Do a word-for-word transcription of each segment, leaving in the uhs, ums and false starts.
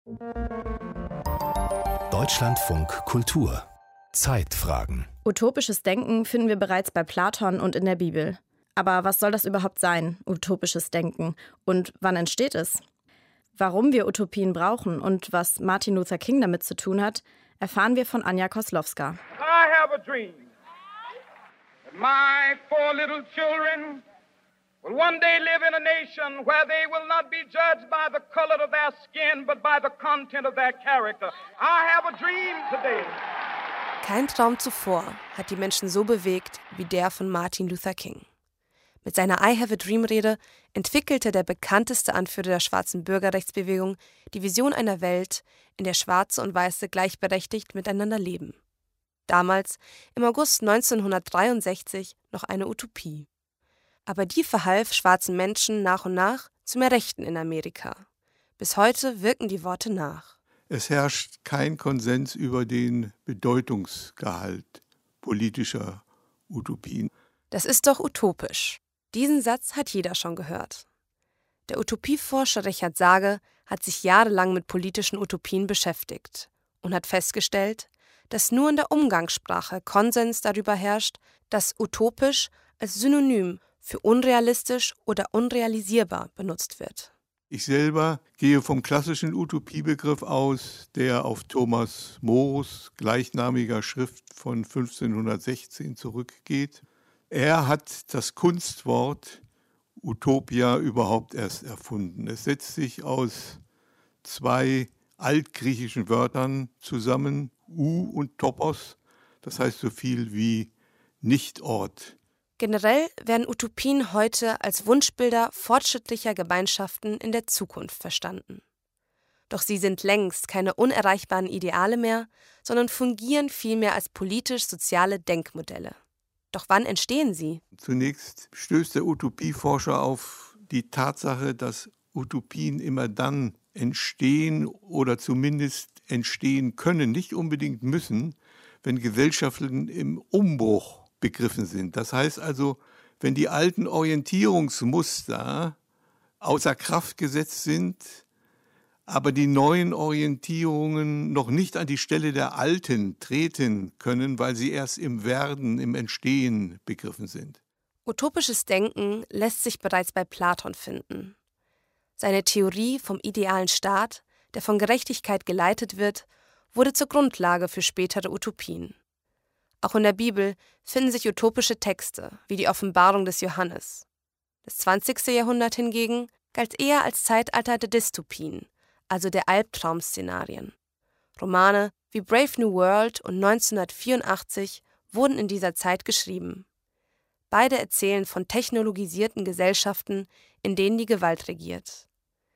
Deutschlandfunk Kultur. Zeitfragen. Utopisches Denken finden wir bereits bei Platon und in der Bibel. Aber was soll das überhaupt sein, utopisches Denken? Und wann entsteht es? Warum wir Utopien brauchen und was Martin Luther King damit zu tun hat, erfahren wir von Anja Koslowska. I have a dream that my four little children will one day live in a nation where they will not be judged by the color of their skin, but by the content of their character. I have a dream today. Kein Traum zuvor hat die Menschen so bewegt wie der von Martin Luther King. Mit seiner I Have a Dream-Rede entwickelte der bekannteste Anführer der schwarzen Bürgerrechtsbewegung die Vision einer Welt, in der Schwarze und Weiße gleichberechtigt miteinander leben. Damals, im August neunzehnhundertdreiundsechzig, noch eine Utopie. Aber die verhalf schwarzen Menschen nach und nach zu mehr Rechten in Amerika. Bis heute wirken die Worte nach. Es herrscht kein Konsens über den Bedeutungsgehalt politischer Utopien. Das ist doch utopisch. Diesen Satz hat jeder schon gehört. Der Utopieforscher Richard Sage hat sich jahrelang mit politischen Utopien beschäftigt und hat festgestellt, dass nur in der Umgangssprache Konsens darüber herrscht, dass utopisch als Synonym für unrealistisch oder unrealisierbar benutzt wird. Ich selber gehe vom klassischen Utopiebegriff aus, der auf Thomas Moros gleichnamiger Schrift von fünfzehnhundertsechzehn zurückgeht. Er hat das Kunstwort Utopia überhaupt erst erfunden. Es setzt sich aus zwei altgriechischen Wörtern zusammen, U und Topos, das heißt so viel wie Nichtort. Generell werden Utopien heute als Wunschbilder fortschrittlicher Gemeinschaften in der Zukunft verstanden. Doch sie sind längst keine unerreichbaren Ideale mehr, sondern fungieren vielmehr als politisch-soziale Denkmodelle. Doch wann entstehen sie? Zunächst stößt der Utopieforscher auf die Tatsache, dass Utopien immer dann entstehen oder zumindest entstehen können, nicht unbedingt müssen, wenn Gesellschaften im Umbruch begriffen sind. Das heißt also, wenn die alten Orientierungsmuster außer Kraft gesetzt sind, aber die neuen Orientierungen noch nicht an die Stelle der alten treten können, weil sie erst im Werden, im Entstehen begriffen sind. Utopisches Denken lässt sich bereits bei Platon finden. Seine Theorie vom idealen Staat, der von Gerechtigkeit geleitet wird, wurde zur Grundlage für spätere Utopien. Auch in der Bibel finden sich utopische Texte, wie die Offenbarung des Johannes. Das zwanzigste Jahrhundert hingegen galt eher als Zeitalter der Dystopien, also der Albtraum-Szenarien. Romane wie Brave New World und neunzehnhundertvierundachtzig wurden in dieser Zeit geschrieben. Beide erzählen von technologisierten Gesellschaften, in denen die Gewalt regiert.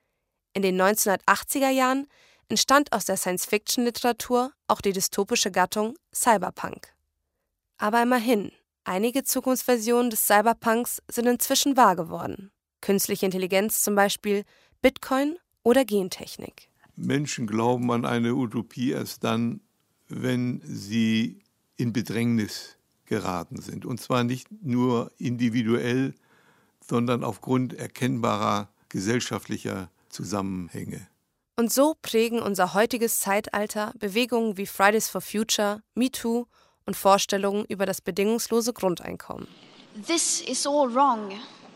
In den neunzehnhundertachtziger Jahren entstand aus der Science-Fiction-Literatur auch die dystopische Gattung Cyberpunk. Aber immerhin, einige Zukunftsversionen des Cyberpunks sind inzwischen wahr geworden. Künstliche Intelligenz zum Beispiel, Bitcoin oder Gentechnik. Menschen glauben an eine Utopie erst dann, wenn sie in Bedrängnis geraten sind. Und zwar nicht nur individuell, sondern aufgrund erkennbarer gesellschaftlicher Zusammenhänge. Und so prägen unser heutiges Zeitalter Bewegungen wie Fridays for Future, MeToo und Vorstellungen über das bedingungslose Grundeinkommen. This is all wrong.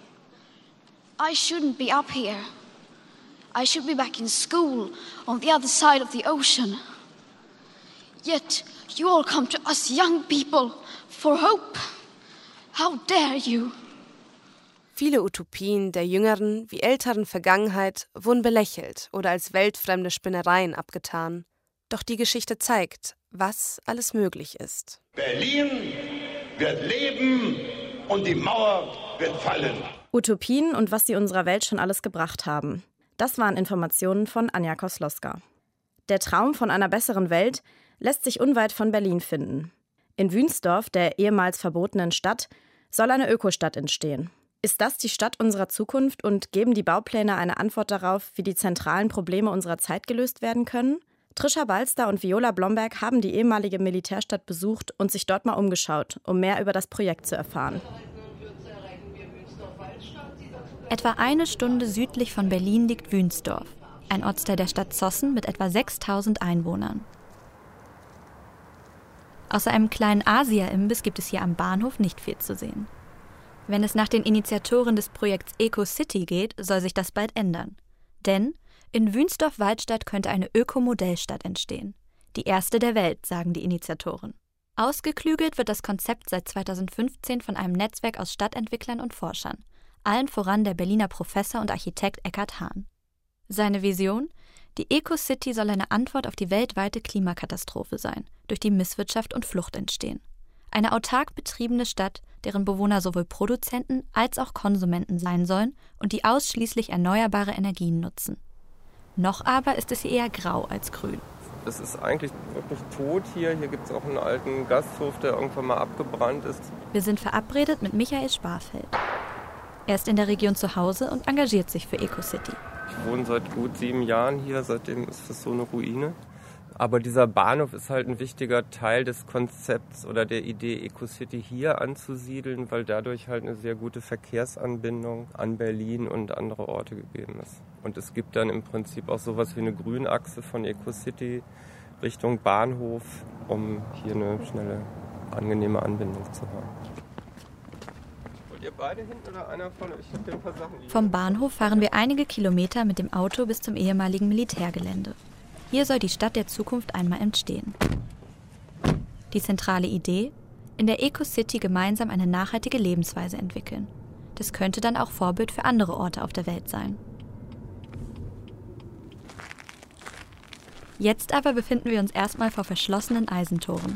I shouldn't be up here. I should be back in school on the other side of the ocean. Yet you all come to us young people for hope. How dare you? Viele Utopien der jüngeren wie älteren Vergangenheit wurden belächelt oder als weltfremde Spinnereien abgetan. Doch die Geschichte zeigt, was alles möglich ist. Berlin wird leben und die Mauer wird fallen. Utopien und was sie unserer Welt schon alles gebracht haben. Das waren Informationen von Anja Koslowska. Der Traum von einer besseren Welt lässt sich unweit von Berlin finden. In Wünsdorf, der ehemals verbotenen Stadt, soll eine Ökostadt entstehen. Ist das die Stadt unserer Zukunft und geben die Baupläne eine Antwort darauf, wie die zentralen Probleme unserer Zeit gelöst werden können? Trisha Balster und Viola Blomberg haben die ehemalige Militärstadt besucht und sich dort mal umgeschaut, um mehr über das Projekt zu erfahren. Etwa eine Stunde südlich von Berlin liegt Wünsdorf, ein Ortsteil der Stadt Zossen mit etwa sechstausend Einwohnern. Außer einem kleinen Asia-Imbiss gibt es hier am Bahnhof nicht viel zu sehen. Wenn es nach den Initiatoren des Projekts Eco-City geht, soll sich das bald ändern. Denn in Wünsdorf-Waldstadt könnte eine Ökomodellstadt entstehen. Die erste der Welt, sagen die Initiatoren. Ausgeklügelt wird das Konzept seit zweitausendfünfzehn von einem Netzwerk aus Stadtentwicklern und Forschern, allen voran der Berliner Professor und Architekt Eckhard Hahn. Seine Vision? Die Eco-City soll eine Antwort auf die weltweite Klimakatastrophe sein, durch die Misswirtschaft und Flucht entstehen. Eine autark betriebene Stadt, deren Bewohner sowohl Produzenten als auch Konsumenten sein sollen und die ausschließlich erneuerbare Energien nutzen. Noch aber ist es hier eher grau als grün. Es ist eigentlich wirklich tot hier. Hier gibt es auch einen alten Gasthof, der irgendwann mal abgebrannt ist. Wir sind verabredet mit Michael Sparfeld. Er ist in der Region zu Hause und engagiert sich für Eco-City. Ich wohne seit gut sieben Jahren hier, seitdem ist es so eine Ruine. Aber dieser Bahnhof ist halt ein wichtiger Teil des Konzepts oder der Idee, Eco-City hier anzusiedeln, weil dadurch halt eine sehr gute Verkehrsanbindung an Berlin und andere Orte gegeben ist. Und es gibt dann im Prinzip auch sowas wie eine Grünachse von Eco-City Richtung Bahnhof, um hier eine schnelle, angenehme Anbindung zu haben. Wollt ihr beide hinten oder einer von euch? Ich hab hier ein paar Sachen liegen. Vom Bahnhof fahren wir einige Kilometer mit dem Auto bis zum ehemaligen Militärgelände. Hier soll die Stadt der Zukunft einmal entstehen. Die zentrale Idee? In der Eco-City gemeinsam eine nachhaltige Lebensweise entwickeln. Das könnte dann auch Vorbild für andere Orte auf der Welt sein. Jetzt aber befinden wir uns erstmal vor verschlossenen Eisentoren.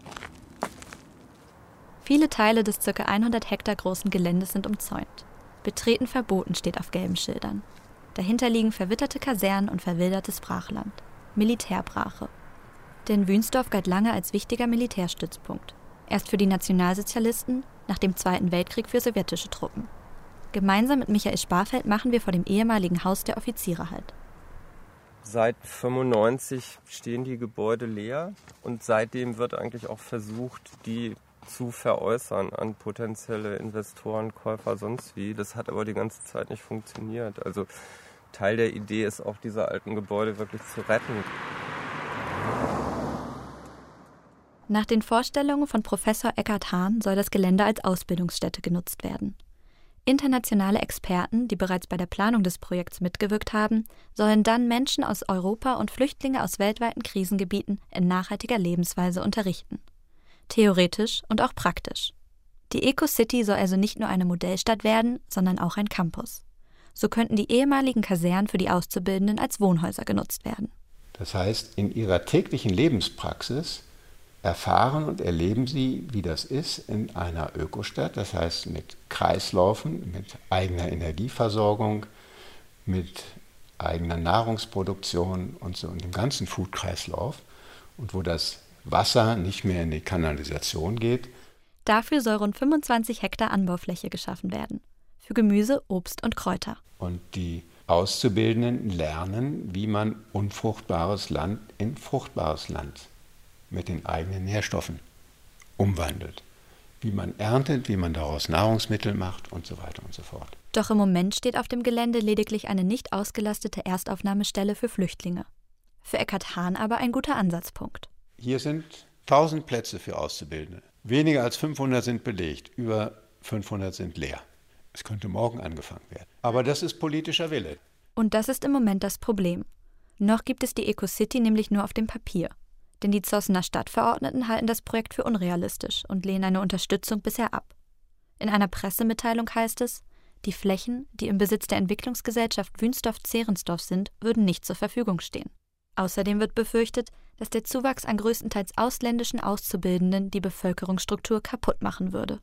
Viele Teile des ca. hundert Hektar großen Geländes sind umzäunt. Betreten verboten steht auf gelben Schildern. Dahinter liegen verwitterte Kasernen und verwildertes Brachland. Militärbrache. Denn Wünsdorf galt lange als wichtiger Militärstützpunkt. Erst für die Nationalsozialisten, nach dem Zweiten Weltkrieg für sowjetische Truppen. Gemeinsam mit Michael Sparfeld machen wir vor dem ehemaligen Haus der Offiziere Halt. Seit fünfundneunzig stehen die Gebäude leer und seitdem wird eigentlich auch versucht, die zu veräußern an potenzielle Investoren, Käufer, sonst wie. Das hat aber die ganze Zeit nicht funktioniert. Also Teil der Idee ist auch, diese alten Gebäude wirklich zu retten. Nach den Vorstellungen von Professor Eckhard Hahn soll das Gelände als Ausbildungsstätte genutzt werden. Internationale Experten, die bereits bei der Planung des Projekts mitgewirkt haben, sollen dann Menschen aus Europa und Flüchtlinge aus weltweiten Krisengebieten in nachhaltiger Lebensweise unterrichten. Theoretisch und auch praktisch. Die Eco-City soll also nicht nur eine Modellstadt werden, sondern auch ein Campus. So könnten die ehemaligen Kasernen für die Auszubildenden als Wohnhäuser genutzt werden. Das heißt, in ihrer täglichen Lebenspraxis erfahren und erleben sie, wie das ist in einer Ökostadt, das heißt mit Kreislaufen, mit eigener Energieversorgung, mit eigener Nahrungsproduktion und so und dem ganzen Food-Kreislauf und wo das Wasser nicht mehr in die Kanalisation geht. Dafür soll rund fünfundzwanzig Hektar Anbaufläche geschaffen werden. Für Gemüse, Obst und Kräuter. Und die Auszubildenden lernen, wie man unfruchtbares Land in fruchtbares Land mit den eigenen Nährstoffen umwandelt. Wie man erntet, wie man daraus Nahrungsmittel macht und so weiter und so fort. Doch im Moment steht auf dem Gelände lediglich eine nicht ausgelastete Erstaufnahmestelle für Flüchtlinge. Für Eckhard Hahn aber ein guter Ansatzpunkt. Hier sind tausend Plätze für Auszubildende. Weniger als fünfhundert sind belegt, über fünfhundert sind leer. Es könnte morgen angefangen werden. Aber das ist politischer Wille. Und das ist im Moment das Problem. Noch gibt es die Eco-City nämlich nur auf dem Papier. Denn die Zossener Stadtverordneten halten das Projekt für unrealistisch und lehnen eine Unterstützung bisher ab. In einer Pressemitteilung heißt es, die Flächen, die im Besitz der Entwicklungsgesellschaft Wünsdorf-Zehrensdorf sind, würden nicht zur Verfügung stehen. Außerdem wird befürchtet, dass der Zuwachs an größtenteils ausländischen Auszubildenden die Bevölkerungsstruktur kaputt machen würde.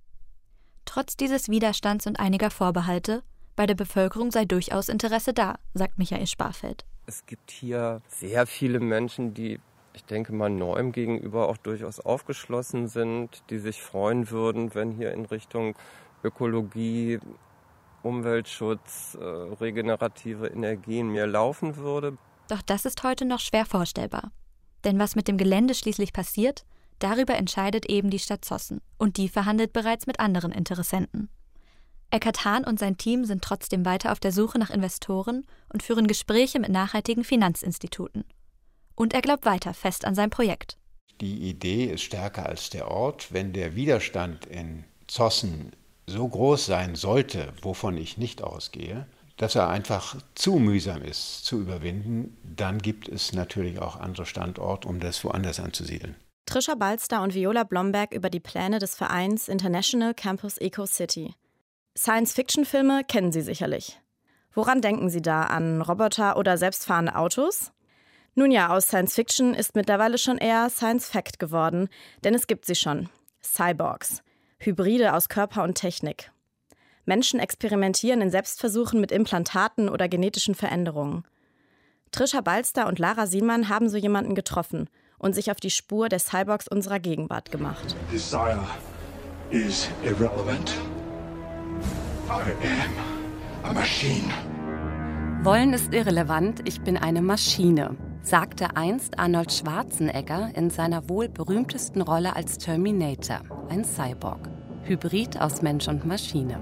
Trotz dieses Widerstands und einiger Vorbehalte, bei der Bevölkerung sei durchaus Interesse da, sagt Michael Sparfeld. Es gibt hier sehr viele Menschen, die, ich denke mal, Neuem gegenüber auch durchaus aufgeschlossen sind, die sich freuen würden, wenn hier in Richtung Ökologie, Umweltschutz, äh, regenerative Energien mehr laufen würde. Doch das ist heute noch schwer vorstellbar. Denn was mit dem Gelände schließlich passiert, darüber entscheidet eben die Stadt Zossen. Und die verhandelt bereits mit anderen Interessenten. Eckart Hahn und sein Team sind trotzdem weiter auf der Suche nach Investoren und führen Gespräche mit nachhaltigen Finanzinstituten. Und er glaubt weiter fest an sein Projekt. Die Idee ist stärker als der Ort. Wenn der Widerstand in Zossen so groß sein sollte, wovon ich nicht ausgehe, dass er einfach zu mühsam ist zu überwinden, dann gibt es natürlich auch andere Standorte, um das woanders anzusiedeln. Trisha Balster und Viola Blomberg über die Pläne des Vereins International Campus Eco City. Science-Fiction-Filme kennen Sie sicherlich. Woran denken Sie da? An Roboter oder selbstfahrende Autos? Nun ja, aus Science-Fiction ist mittlerweile schon eher Science-Fact geworden, denn es gibt sie schon. Cyborgs. Hybride aus Körper und Technik. Menschen experimentieren in Selbstversuchen mit Implantaten oder genetischen Veränderungen. Trisha Balster und Lara Siemann haben so jemanden getroffen und sich auf die Spur der Cyborgs unserer Gegenwart gemacht. Desire is irrelevant. I am a machine. Wollen ist irrelevant, ich bin eine Maschine, sagte einst Arnold Schwarzenegger in seiner wohl berühmtesten Rolle als Terminator, ein Cyborg, Hybrid aus Mensch und Maschine.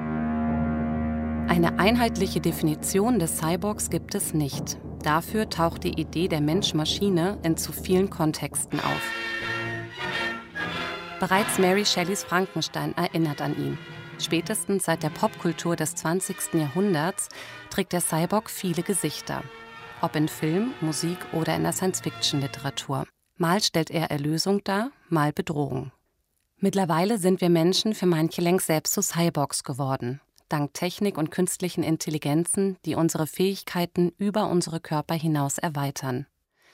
Eine einheitliche Definition des Cyborgs gibt es nicht. Dafür taucht die Idee der Mensch-Maschine in zu vielen Kontexten auf. Bereits Mary Shelleys Frankenstein erinnert an ihn. Spätestens seit der Popkultur des zwanzigsten Jahrhunderts trägt der Cyborg viele Gesichter. Ob in Film, Musik oder in der Science-Fiction-Literatur. Mal stellt er Erlösung dar, mal Bedrohung. Mittlerweile sind wir Menschen für manche längst selbst zu Cyborgs geworden. Dank Technik und künstlichen Intelligenzen, die unsere Fähigkeiten über unsere Körper hinaus erweitern.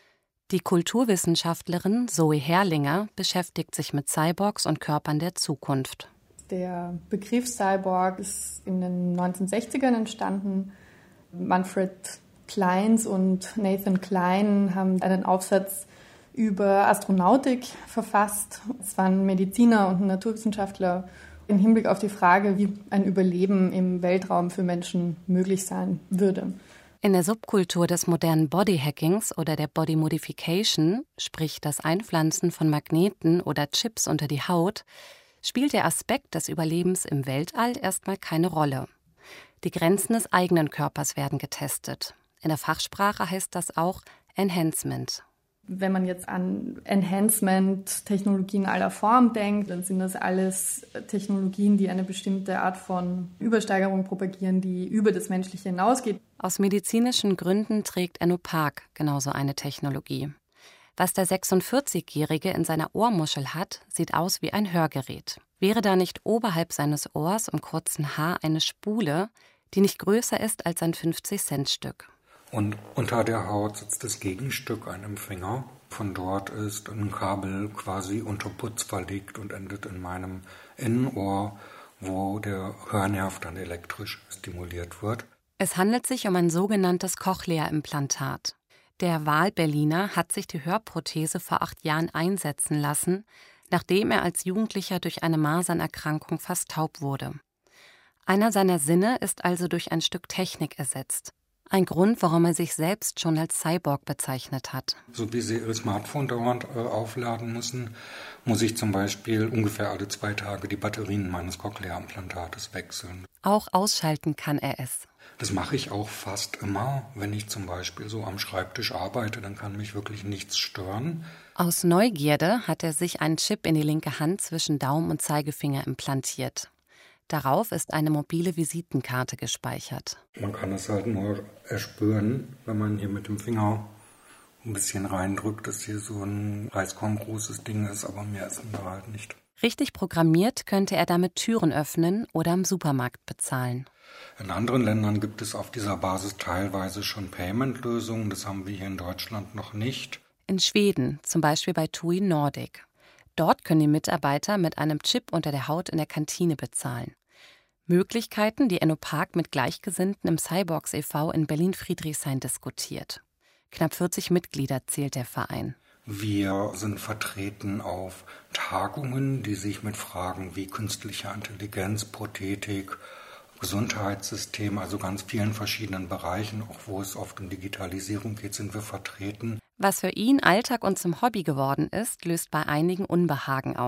Die Kulturwissenschaftlerin Zoe Herrlinger beschäftigt sich mit Cyborgs und Körpern der Zukunft. Der Begriff Cyborg ist in den neunzehnhundertsechzigern entstanden. Manfred Clynes und Nathan Klein haben einen Aufsatz über Astronautik verfasst. Es waren Mediziner und Naturwissenschaftler im Hinblick auf die Frage, wie ein Überleben im Weltraum für Menschen möglich sein würde. In der Subkultur des modernen Bodyhackings oder der Body Modification, sprich das Einpflanzen von Magneten oder Chips unter die Haut, spielt der Aspekt des Überlebens im Weltall erstmal keine Rolle. Die Grenzen des eigenen Körpers werden getestet. In der Fachsprache heißt das auch Enhancement. Wenn man jetzt an Enhancement-Technologien aller Form denkt, dann sind das alles Technologien, die eine bestimmte Art von Übersteigerung propagieren, die über das Menschliche hinausgeht. Aus medizinischen Gründen trägt Enno Park genauso eine Technologie. Was der sechsundvierzigjährige in seiner Ohrmuschel hat, sieht aus wie ein Hörgerät. Wäre da nicht oberhalb seines Ohrs im kurzen Haar eine Spule, die nicht größer ist als ein fünfzig-Cent-Stück? Und unter der Haut sitzt das Gegenstück, ein Empfänger. Von dort ist ein Kabel quasi unter Putz verlegt und endet in meinem Innenohr, wo der Hörnerv dann elektrisch stimuliert wird. Es handelt sich um ein sogenanntes Cochlea-Implantat. Der Wahlberliner hat sich die Hörprothese vor acht Jahren einsetzen lassen, nachdem er als Jugendlicher durch eine Masernerkrankung fast taub wurde. Einer seiner Sinne ist also durch ein Stück Technik ersetzt. Ein Grund, warum er sich selbst schon als Cyborg bezeichnet hat. So wie Sie Ihr Smartphone dauernd äh, aufladen müssen, muss ich zum Beispiel ungefähr alle zwei Tage die Batterien meines Cochlea-Implantates wechseln. Auch ausschalten kann er es. Das mache ich auch fast immer, wenn ich zum Beispiel so am Schreibtisch arbeite, dann kann mich wirklich nichts stören. Aus Neugierde hat er sich einen Chip in die linke Hand zwischen Daumen und Zeigefinger implantiert. Darauf ist eine mobile Visitenkarte gespeichert. Man kann es halt nur erspüren, wenn man hier mit dem Finger ein bisschen reindrückt, dass hier so ein reiskorngroßes Ding ist, aber mehr ist da halt nicht. Richtig programmiert könnte er damit Türen öffnen oder im Supermarkt bezahlen. In anderen Ländern gibt es auf dieser Basis teilweise schon Payment-Lösungen, das haben wir hier in Deutschland noch nicht. In Schweden, zum Beispiel bei T U I Nordic. Dort können die Mitarbeiter mit einem Chip unter der Haut in der Kantine bezahlen. Möglichkeiten, die Enno Park mit Gleichgesinnten im Cyborgs e V in Berlin-Friedrichshain diskutiert. Knapp vierzig Mitglieder zählt der Verein. Wir sind vertreten auf Tagungen, die sich mit Fragen wie künstlicher Intelligenz, Prothetik, Gesundheitssystem, also ganz vielen verschiedenen Bereichen, auch wo es oft um Digitalisierung geht, sind wir vertreten. Was für ihn Alltag und zum Hobby geworden ist, löst bei einigen Unbehagen aus.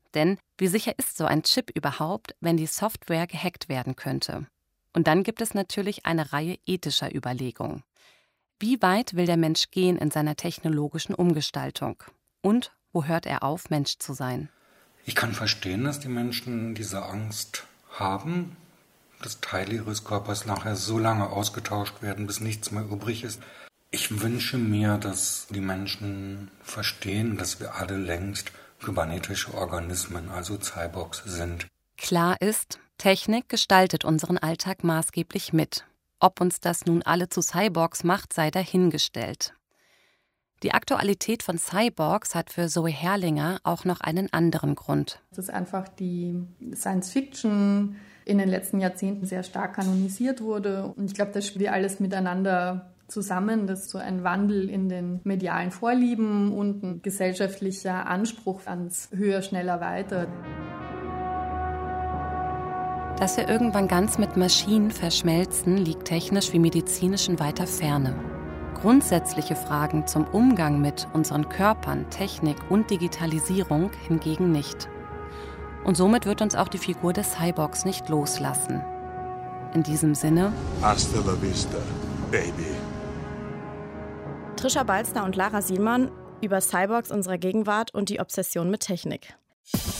Denn wie sicher ist so ein Chip überhaupt, wenn die Software gehackt werden könnte? Und dann gibt es natürlich eine Reihe ethischer Überlegungen. Wie weit will der Mensch gehen in seiner technologischen Umgestaltung? Und wo hört er auf, Mensch zu sein? Ich kann verstehen, dass die Menschen diese Angst haben, dass Teile ihres Körpers nachher so lange ausgetauscht werden, bis nichts mehr übrig ist. Ich wünsche mir, dass die Menschen verstehen, dass wir alle längst kybernetische Organismen, also Cyborgs, sind. Klar ist, Technik gestaltet unseren Alltag maßgeblich mit. Ob uns das nun alle zu Cyborgs macht, sei dahingestellt. Die Aktualität von Cyborgs hat für Zoe Herrlinger auch noch einen anderen Grund. Es ist einfach die Science-Fiction in den letzten Jahrzehnten sehr stark kanonisiert wurde. Und ich glaube, das spielt alles miteinander zusammen. Das ist so ein Wandel in den medialen Vorlieben und ein gesellschaftlicher Anspruch ans Höher, Schneller, Weiter. Dass wir irgendwann ganz mit Maschinen verschmelzen, liegt technisch wie medizinisch in weiter Ferne. Grundsätzliche Fragen zum Umgang mit unseren Körpern, Technik und Digitalisierung hingegen nicht. Und somit wird uns auch die Figur des Cyborgs nicht loslassen. In diesem Sinne: Hasta la vista, baby. Trisha Balzner und Lara Sielmann über Cyborgs unserer Gegenwart und die Obsession mit Technik.